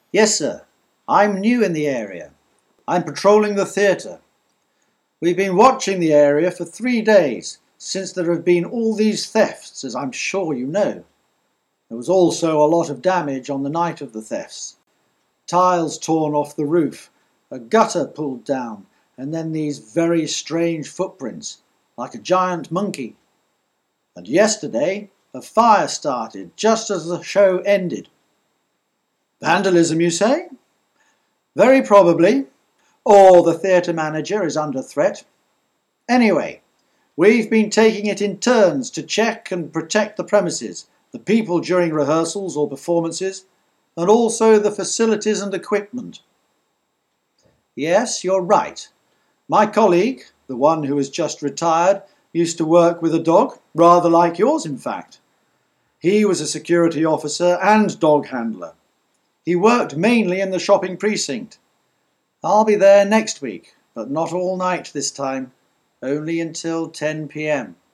Yes, sir. I'm new in the area. I'm patrolling the theatre. We've been watching the area for 3 days, since there have been all these thefts, as I'm sure you know. There was also a lot of damage on the night of the thefts. Tiles torn off the roof, a gutter pulled down, and then these very strange footprints, like a giant monkey. And yesterday, a fire started just as the show ended. Vandalism, you say? Very probably. Or the theatre manager is under threat. Anyway, we've been taking it in turns to check and protect the premises, the people during rehearsals or performances, and also the facilities and equipment. Yes, you're right. My colleague, the one who has just retired, used to work with a dog, rather like yours in fact. He was a security officer and dog handler. He worked mainly in the shopping precinct. I'll be there next week, but not all night this time, only until 10 p.m.